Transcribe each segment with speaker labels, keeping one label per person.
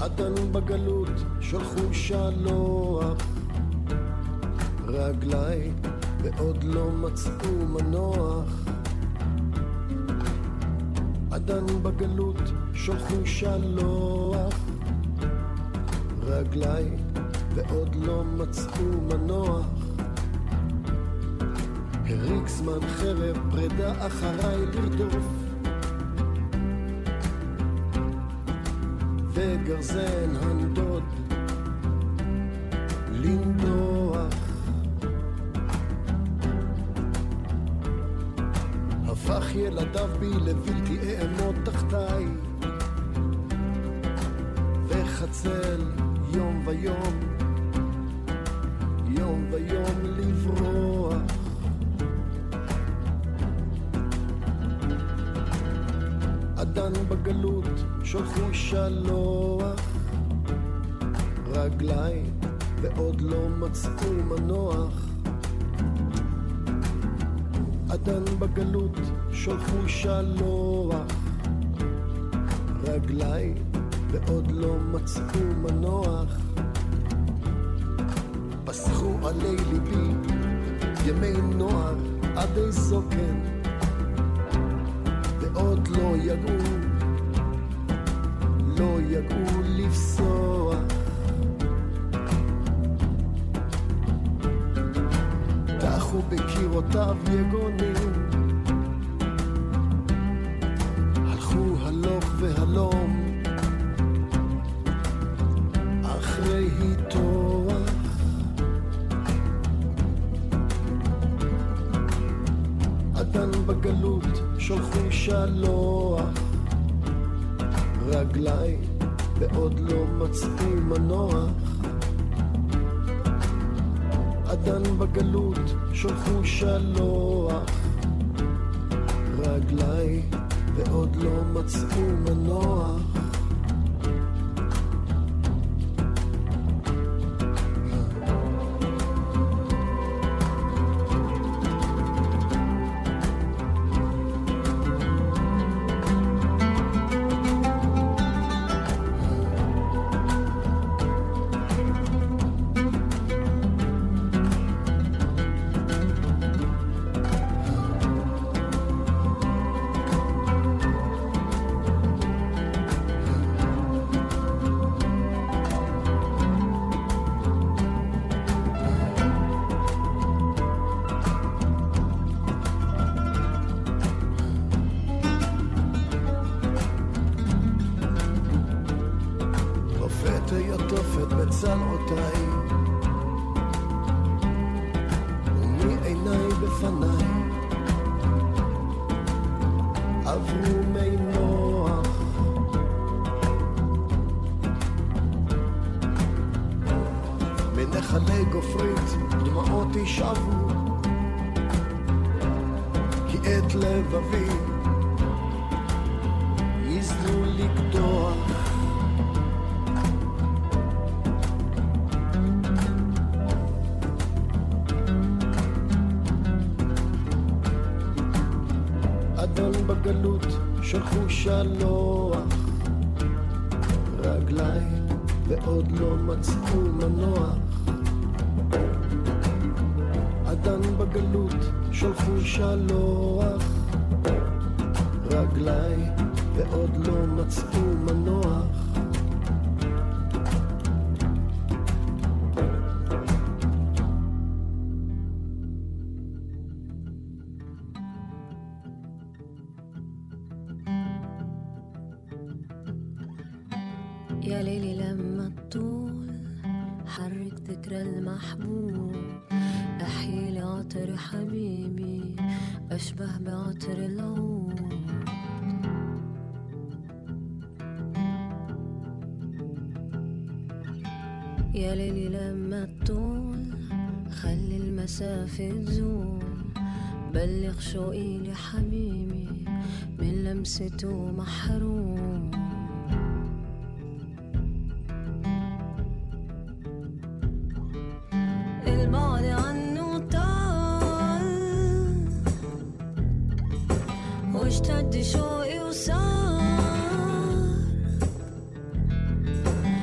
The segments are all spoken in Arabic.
Speaker 1: עדן בגלות שלחו שלוח, רגליי ועוד לא מצאו מנוח. עדן בגלות שלחו שלוח, רגליי ועוד לא מצאו מנוח. הריק זמן חרב פרידה אחריי לרדוף, וגרזן הנדוד לנדוח. הפך ילדיו בי לבלתי אעמוד תחתיי, וחצל יום ויום, יום ויום לברוח. עדן בגלות שלחו שלוח, רגליי ועוד לא מצאו מנוח. עדן בגלות שלחו שלוח, רגליי ועוד לא מצאו מנוח. פסחו עלי ליבי ימי נוער עד זוקן, ועוד לא יגעו, לא יגעו לפסוח. תחו בקירותיו יגונים, הלכו הלוך והלום אחרי היתוח. עדן בגלות שלחו שלוח, רגליי ועוד לא מצאו מנוח. עדן בגלות שלחו שלוח, רגליי ועוד לא מצאו מנוח. שלחו שלוח, רגליי ועוד לא מצאו מנוח. עדן בגלות שלחו שלוח, רגליי ועוד לא מצאו מנוח.
Speaker 2: يا ليلي لما تطول حرك ذكرى المحبوب، أحيي عطر حبيبي أشبه بعطر العود. يا ليلي لما تطول خلي المسافة تزول، بلغ شوقي لحبيبي من لمسته محروم. البعد عنه طال واشتد شوقي وصار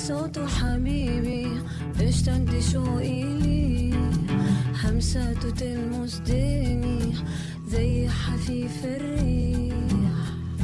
Speaker 2: صوته حبيبي اشتد شوقي لي همساته تلمس ديني زي حفيف الريح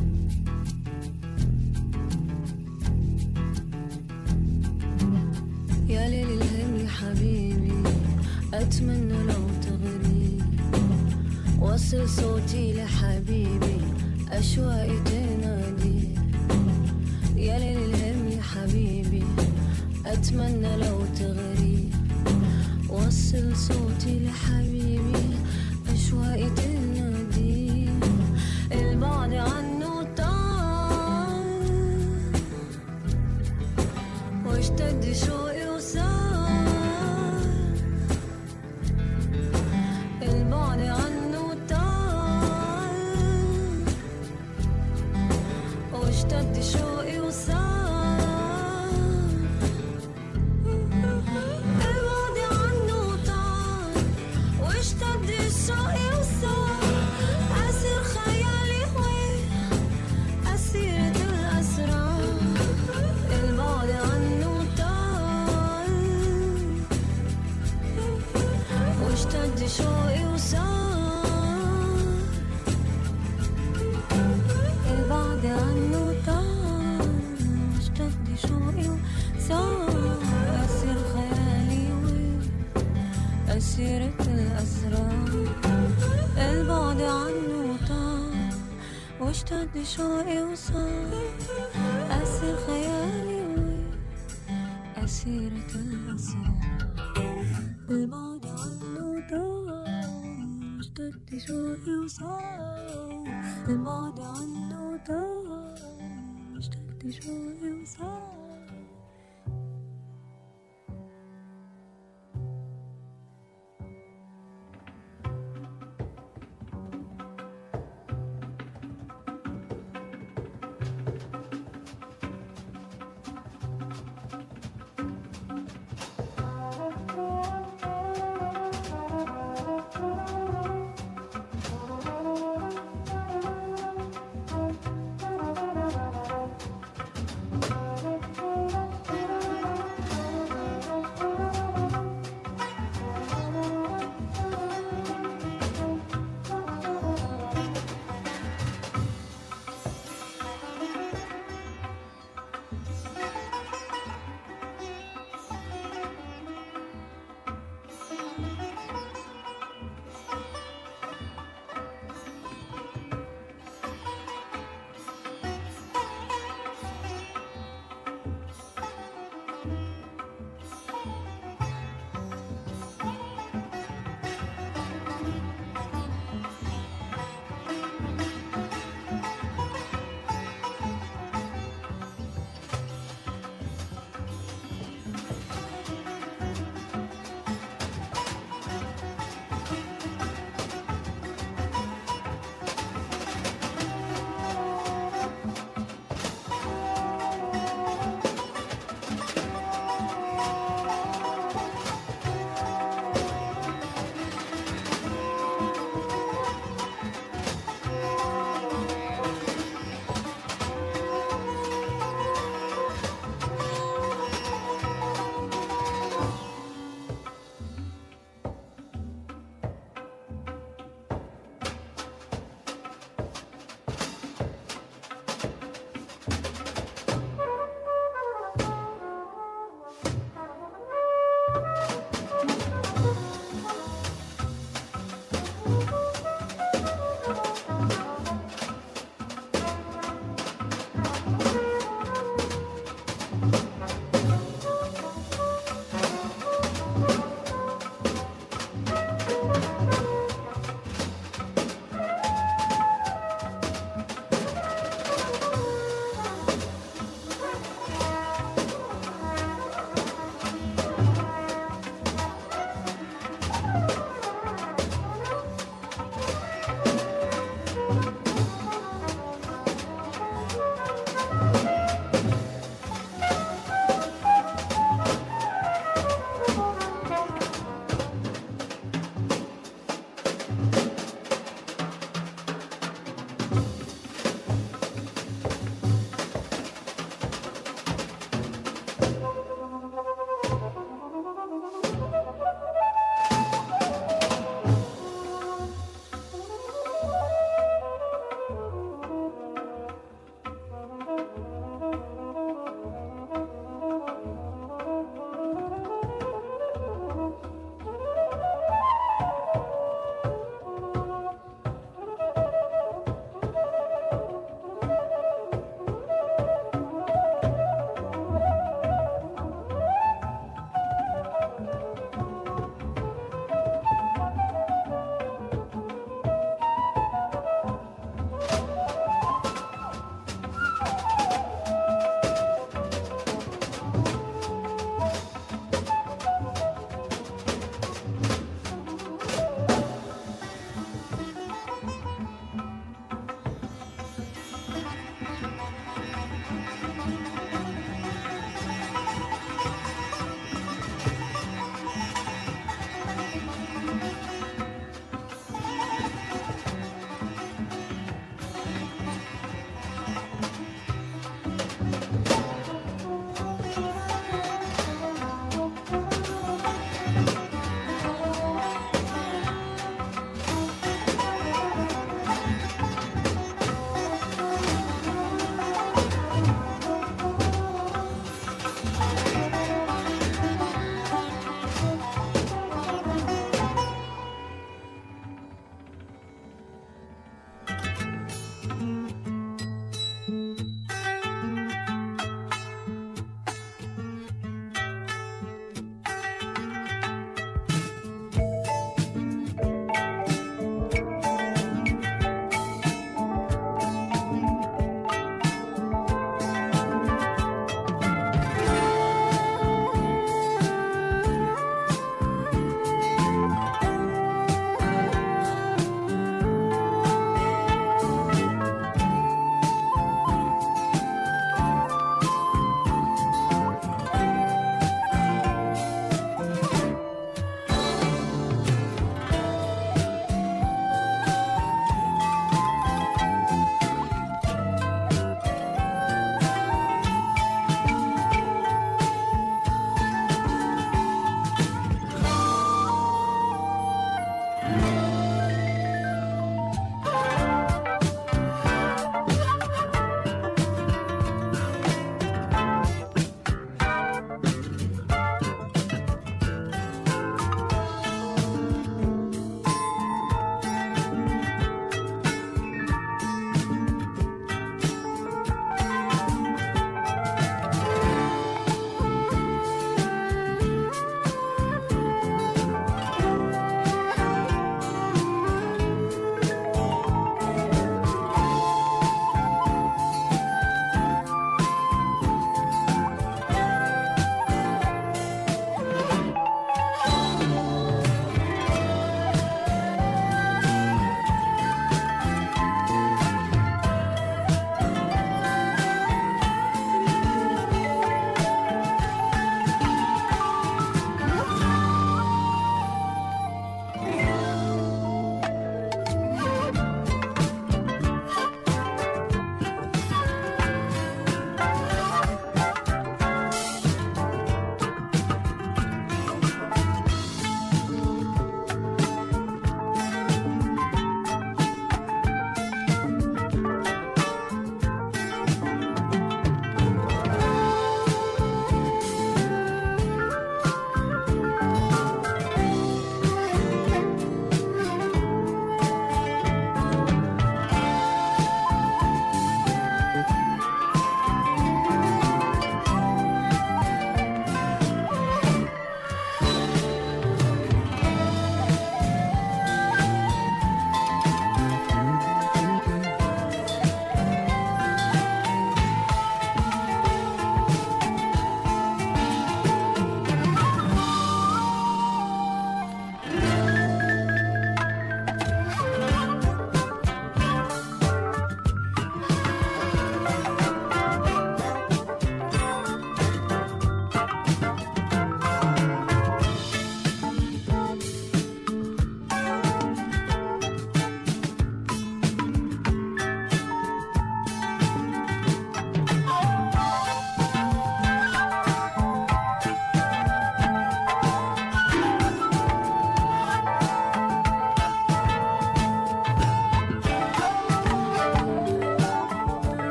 Speaker 2: يا ليل الهمي حبيبي أتمنى لو تغني وصل صوتي لحبيبي أشواقي تنادي يا ليل الهمي حبيبي أتمنى لو تغري وصل صوتي لحبيبي أشواقي تنادي البعد عنه طال واشتد شوقي وصار البعد عنه طال واشتد شوقي وصار شوقي وصار البعد عنه طال اشتد شوقي وصار أسير خيالي وأسيرة الأسرار البعد عنه طال واشتد شوقي وصار أسير خيالي وأسيرة الأسرار البعد عنه اشتد شوقي وصار البعد عنه طال اشتد شوقي وصار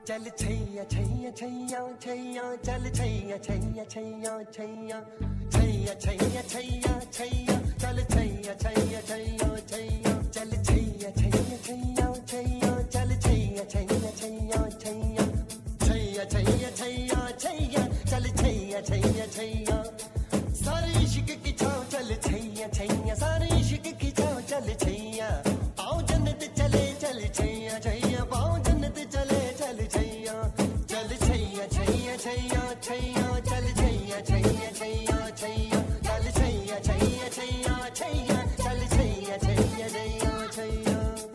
Speaker 3: चल छैया छैया छैया छैया चल छैया छैया छैया छैया छैया छैया छैया छैया चल छैया छैया छैया छैया चल छैया छैया छैया छैया चल छैया छैया छैया छैया छैया छैया छैया छैया चल छैया छैया छैया सारे इश्क की छाँव चल छैया छैया सारे इश्क की छाँव चल छैया पाँव जन्नत चले चल छैया छैया पाँव जन्नत चले चल छैया चल छैया छैया छैया छैया चल छैया छैया छैया छैया चल छैया छैया छैया छैया चल छैया छैया छैया छैया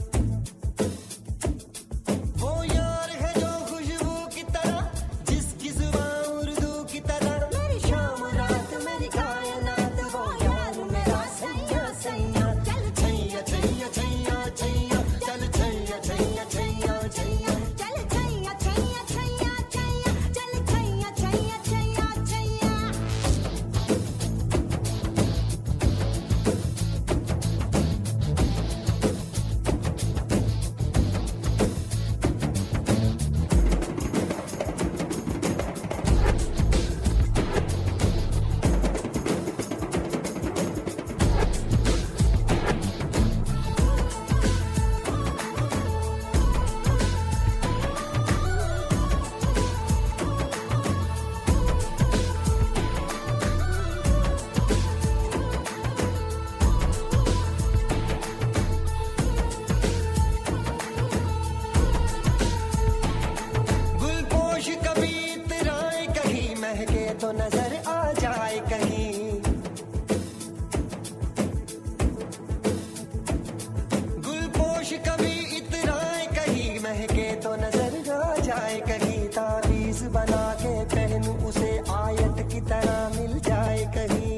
Speaker 3: वो यार है जो खुशबू की तरह जिसकी जुबान उर्दू की तरह मेरी शाम रात मेरी कायनात वो यार मेरा सैया सैया चल छैया छैया छैया छैया चल छैया छैया छैया छैया
Speaker 2: चल छैया छैया छैया छैया चल छैया छैया छैया छैया
Speaker 3: गुलपोश कभी इतराए कहीं महके तो नजर आ जाए कहीं गुलपोश कभी इतराए कहीं महके तो नजर आ जाए कहीं तावीज बना के पहनूं उसे आयत की तरह मिल जाए कहीं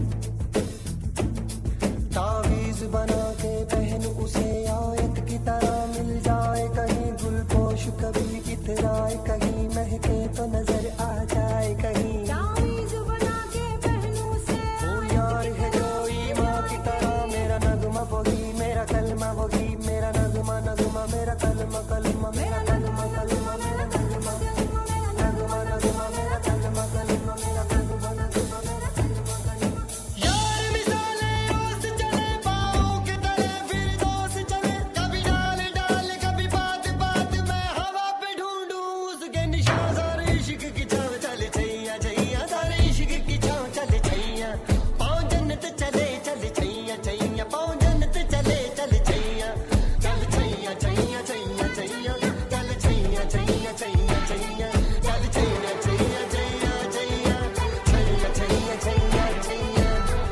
Speaker 3: तावीज बना के पहनूं उसे आयत की तरह मिल जाए कहीं गुलपोश कभी इतराए कहीं महके तो नजर आ जाए कहीं
Speaker 2: तावीज़ बना के पहनूं उसे
Speaker 3: वो यार है जो ईमान की तरह मेरा नगमा वही मेरा कलमा वही मेरा नगमा नगमा मेरा कलमा कलमा मेरा कलमा कलमा मेरा नगमा नगमा नगमा मेरा कलमा कलमा मेरा कलमा नगमा मेरा कलमा कलमा यार मिसाले रोज चले पाँव के तले फिर दोस्त चले कभी डाल डाल कभी बात बात में हवा पे ढूंढूं उसके निशान सारे इश्क की छाँव चल छैया छैया सारे इश्क की छाँव चल छैया पाँव जन्नत चले चल छैया छैया पाँव जन्नत चले चल छैया चल छैया छैया छैया छैया चल छैया छैया छैया छैया चल छैया छैया छैया छैया छैया छैया छैया छैया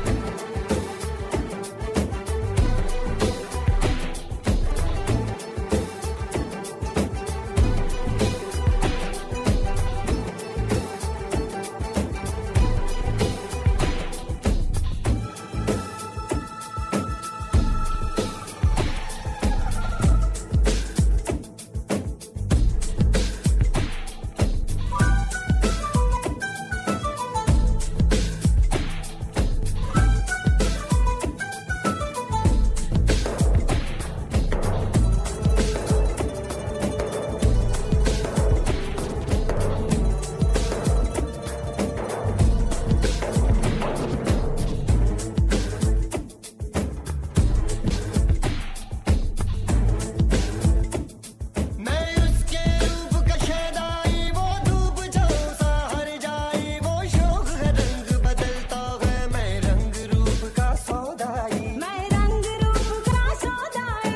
Speaker 3: मैं उसके रूप का शैदाई वो धूप छाँव सा हर जाई वो शौक है रंग बदलता है मैं रंग रूप का सौदाई
Speaker 2: मैं रंग रूप का सौदाई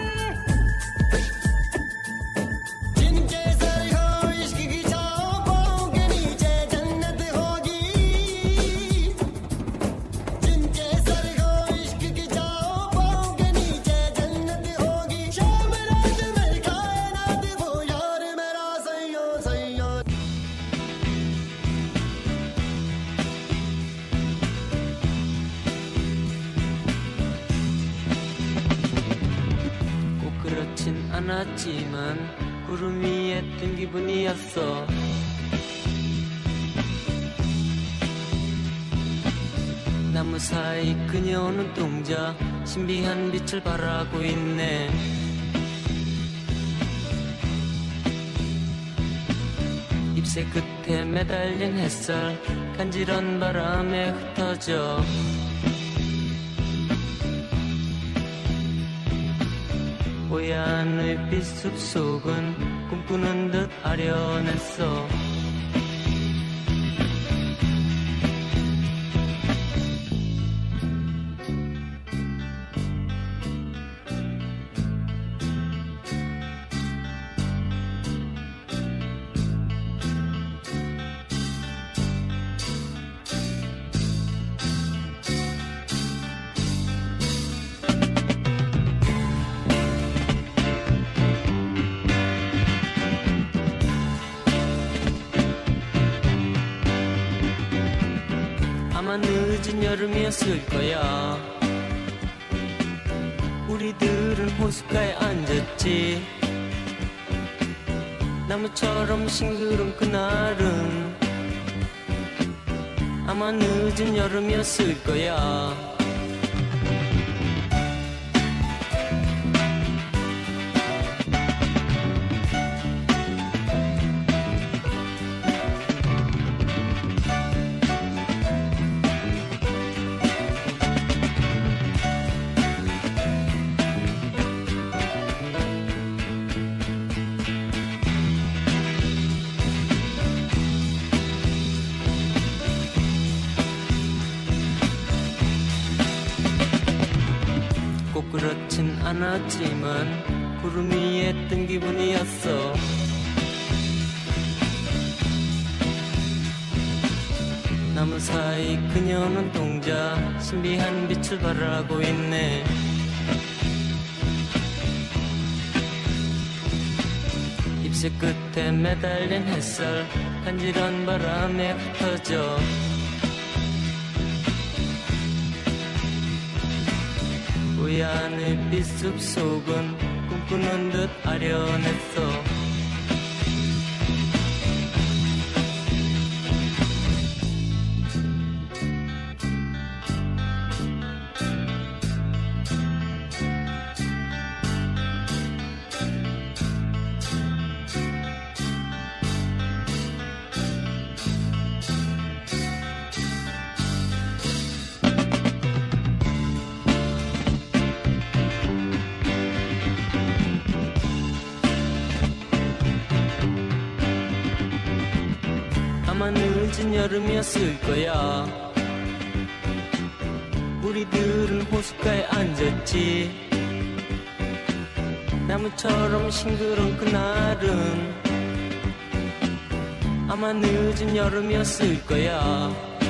Speaker 3: जिनके सर हो इश्क की छाँव पाँव के नीचे जन्नत होगी जिनके सर हो इश्क की छाँव पाँव के नीचे जन्नत होगी शाम रात मेरी कायनात वो यार मेरा सैया सैया
Speaker 4: 꼭 그렇진 않았지만 구름 위에 뜬 기분이었어. 나무 사이 그녀는 동자 신비한 빛을 발하고 있네. 잎새 끝에 매달린 햇살 간지런 바람에 흩어져 뽀얀의 빛 숲속은 꿈꾸는 듯 아련했어. 늦은 여름이었을 거야. 우리들은 호숫가에 앉았지. 나무처럼 싱그런 그날은 아마 늦은 여름이었을 거야. 그렇진 않았지만 구름 위에 뜬 기분이었어. 나무 사이 그녀는 동자 신비한 빛을 발하고 있네. 잎새 끝에 매달린 햇살 간지런 바람에 흩어져 뽀얀의 빛 숲속은 꿈꾸는 듯 아련했어. 아마 늦은 여름이었을 거야. 우리들은 호숫가에 앉았지. 나무처럼 싱그러운 그날은 아마 늦은 여름이었을 거야.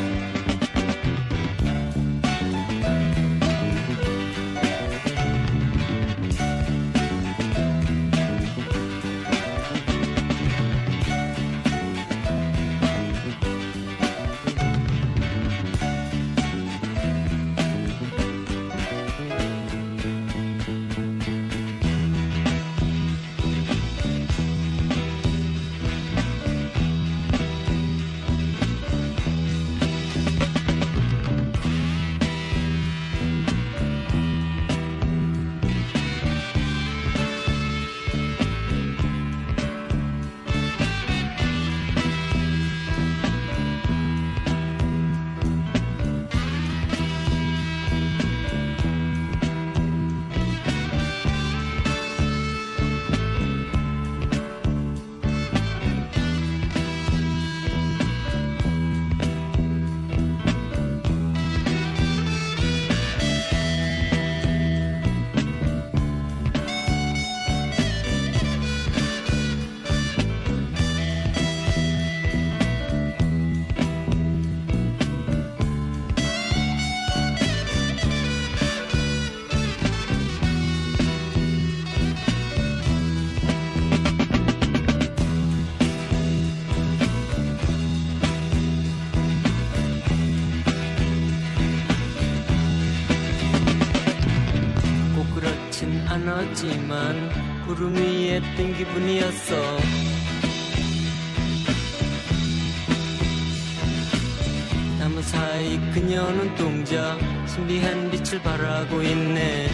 Speaker 4: 않았지만 구름 위에 뜬 기분이었어. 나무 사이 그녀는 동자 신비한 빛을 발하고 있네.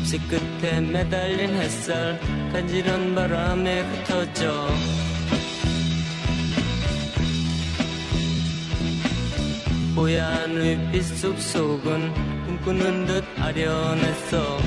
Speaker 4: 집 끝에 매달린 햇살 간지런 바람에 흩어져 뽀얀 윗빛 숲속은 꿈꾸는 듯 아련했어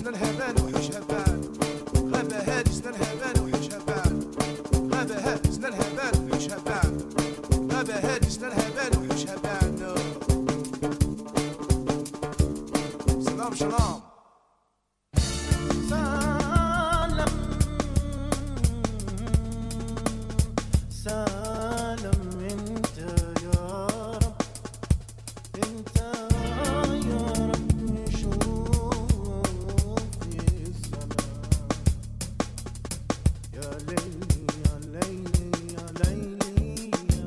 Speaker 1: سنا الهبان وحوش هبان غابة هادي سنا الهبان وحوش هبان غابة هادي سنا الهبان وحوش هبان غابة هادي سنا الهبان وحوش هبان سلام سلام
Speaker 5: سلام انت يا رب انت يا رب شوفي السلام يا ليلي يا ليلي يا ليلي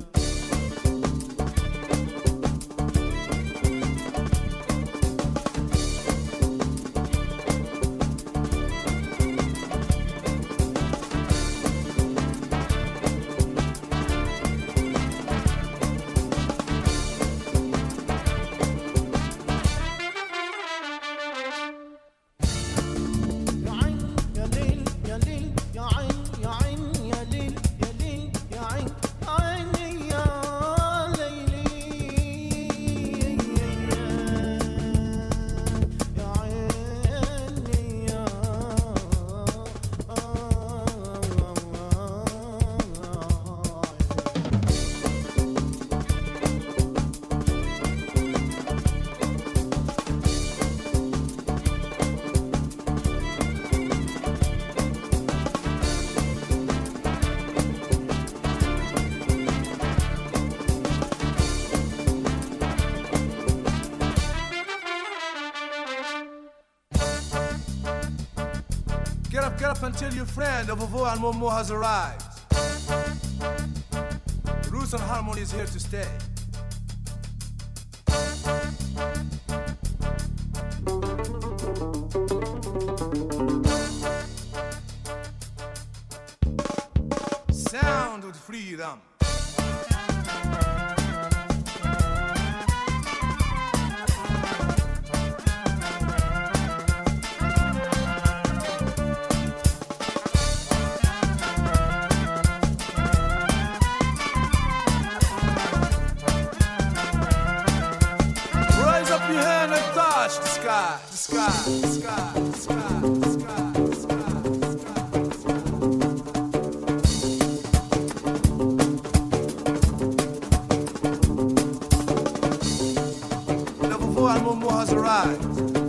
Speaker 1: Get up and tell your friend of Ovo and Momo has arrived. Roots and harmony is here to stay. Sound with freedom. The sky, the sky, the sky, the sky, the sky, the sky, the sky. Now before Momo has arrived.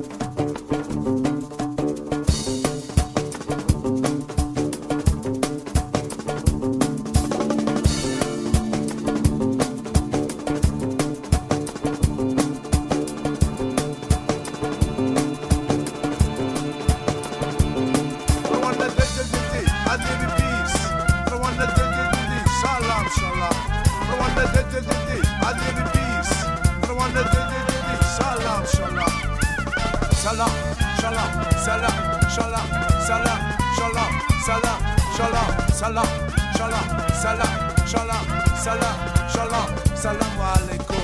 Speaker 1: Salam, shalom, salam, shalom, salam, shalom, salam, shalom, salam, shalom, salam, shalom, salam, shalom, salam alaikum.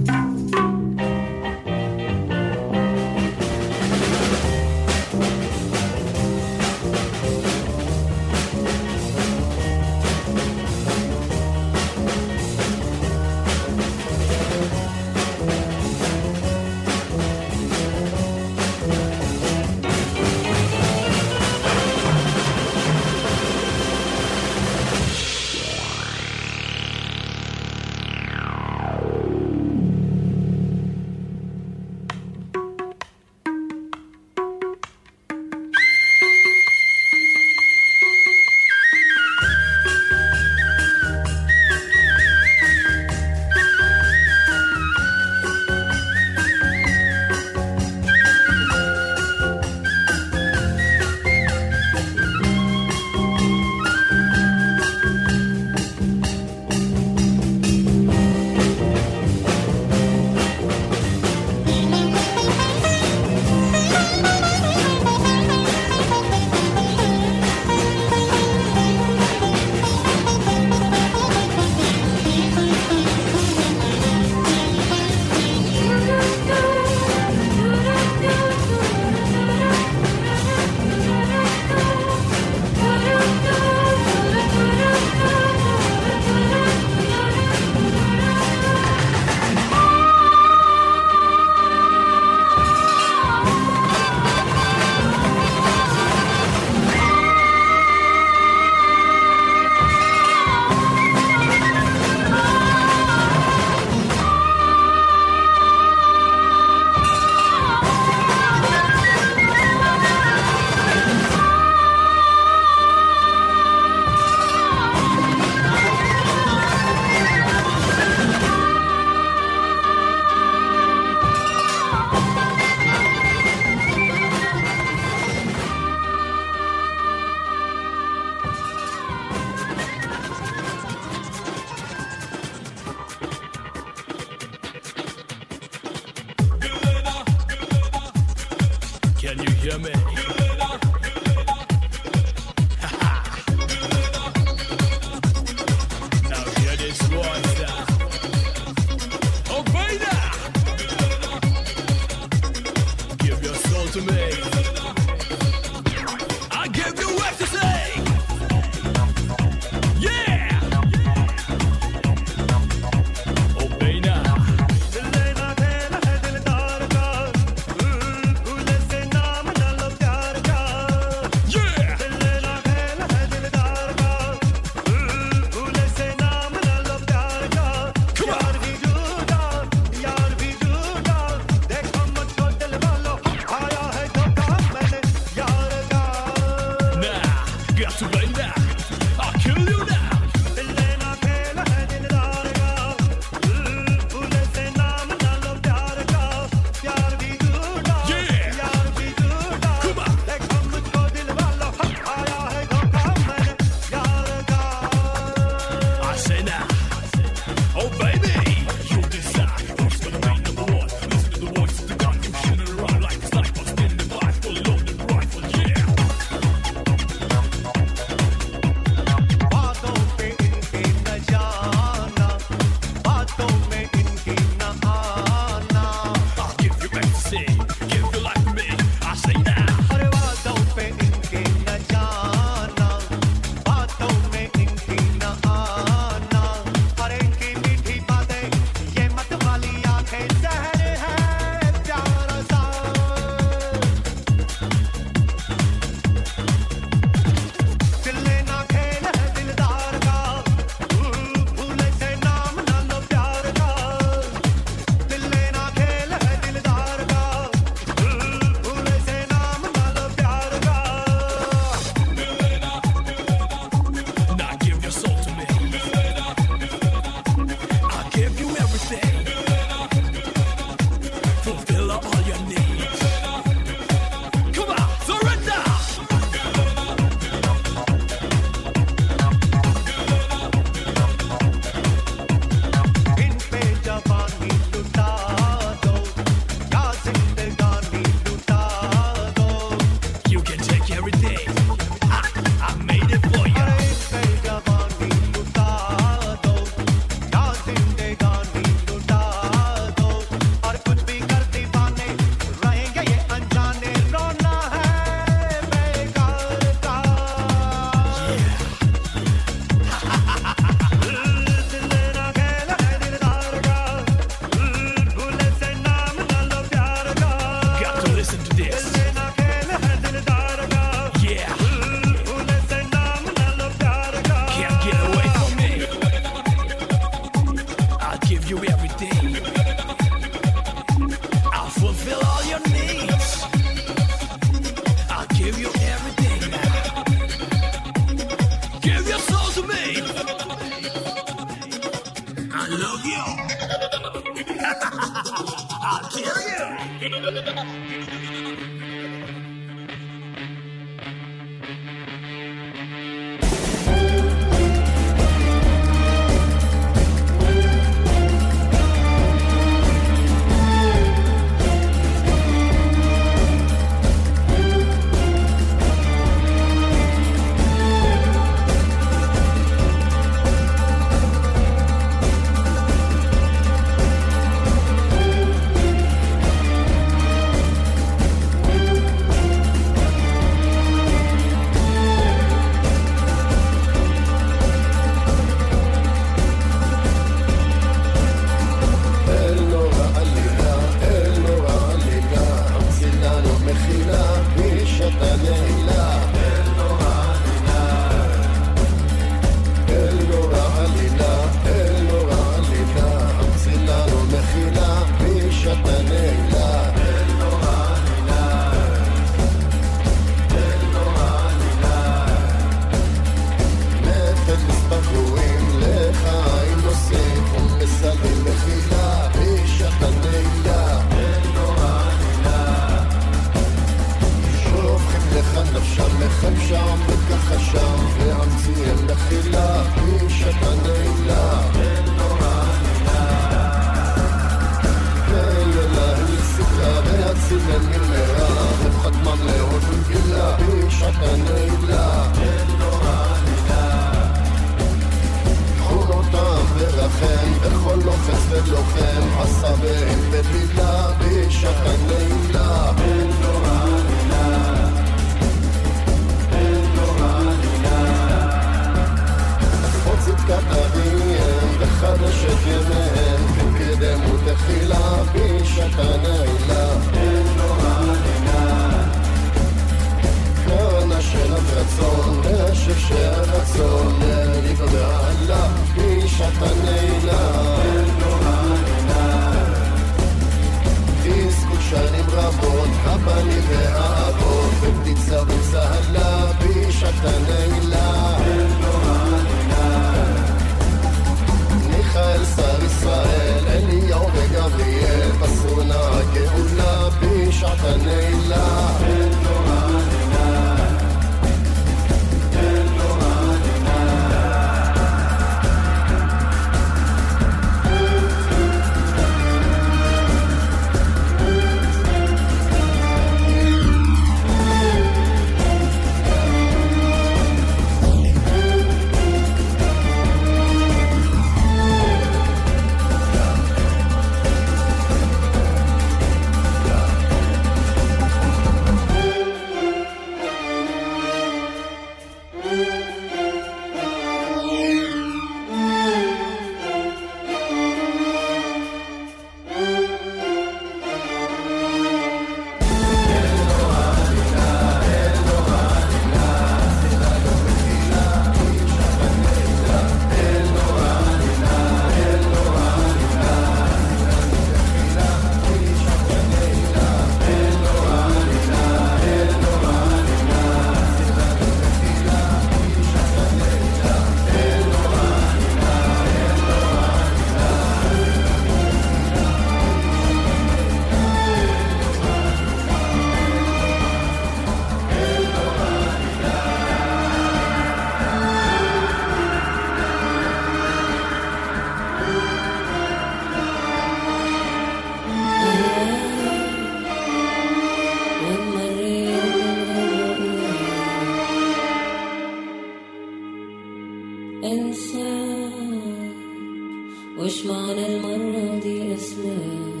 Speaker 6: وش معنى المرة دي اسمك؟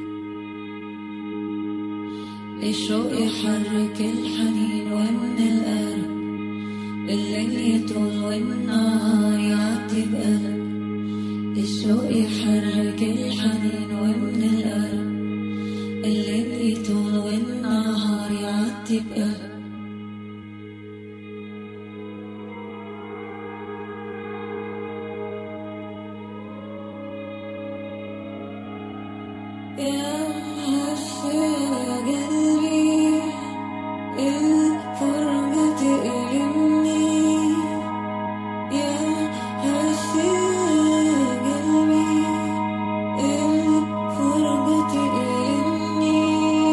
Speaker 6: الشوق يحرك الحنين ومن القلب، الليل يطول والنهار يعدي بقلب. الشوق يحرك الحنين ومن القلب، الليل يطول والنهار يعدي بقلب. يا هفا قلبي الفرقة تألمني، يا هفا قلبي الفرقة تألمني.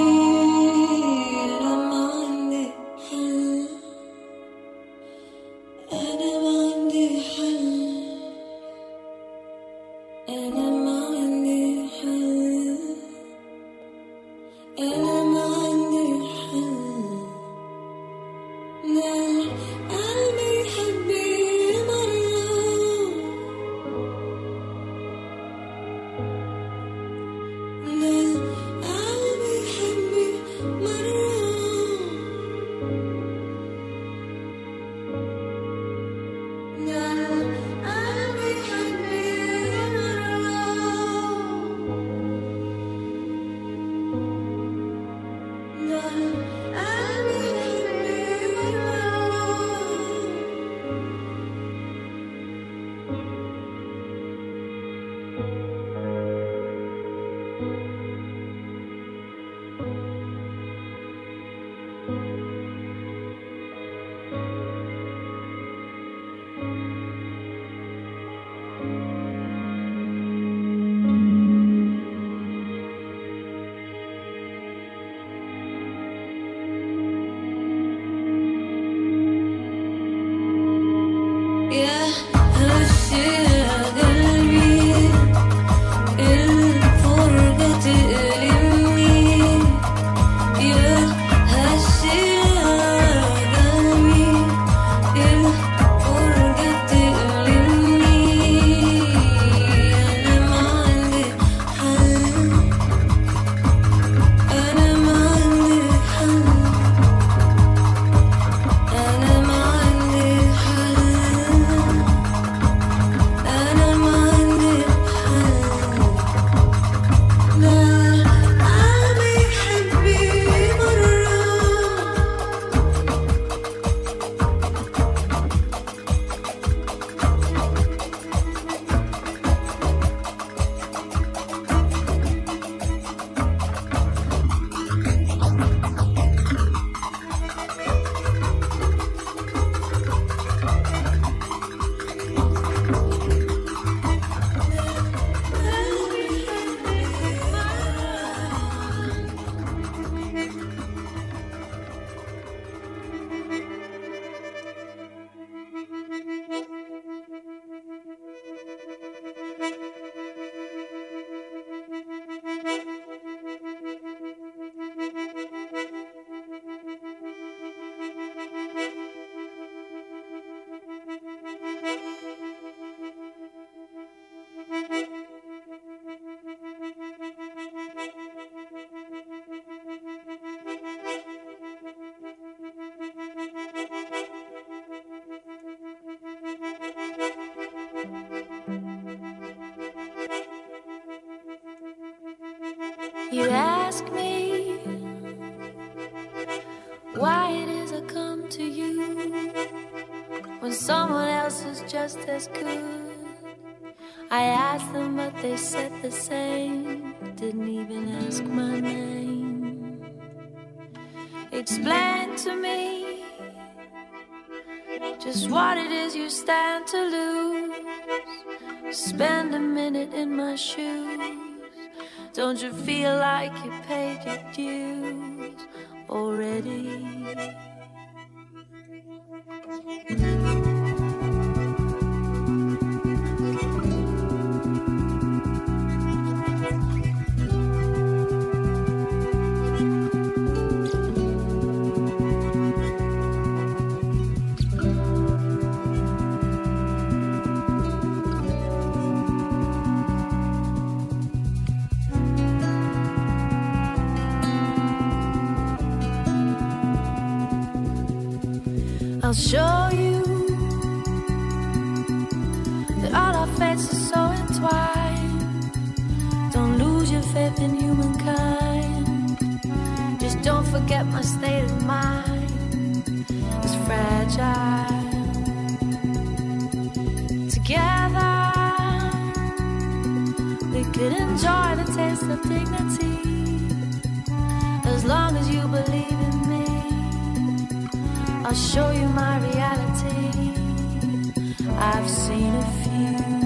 Speaker 6: You ask me why it is I come to you when someone else is just as good. I asked them, but they said the same. Didn't even ask my name. Explain to me just what it is you stand to lose. Spend a minute in my shoes. Don't you feel like you paid your dues already? I'll show you that all our fates are so entwined. Don't lose your faith in humankind. Just don't forget my state of mind is fragile. Together we could enjoy the taste of dignity as long as you believe in me. I'll show you my reality. I've seen a few.